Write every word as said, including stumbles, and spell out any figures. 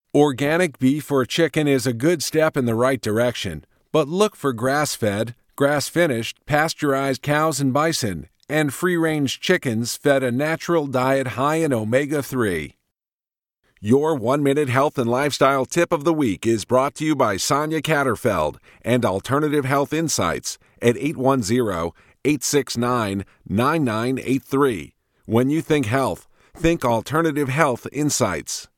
Organic beef or chicken is a good step in the right direction, but look for grass-fed, grass-finished, pasteurized cows and bison, and free-range chickens fed a natural diet high in omega three. Your one-minute health and lifestyle tip of the week is brought to you by Sonia Catterfeld and Alternative Health Insights at eight one zero, eight six nine, nine nine eight three. When you think health, think Alternative Health Insights.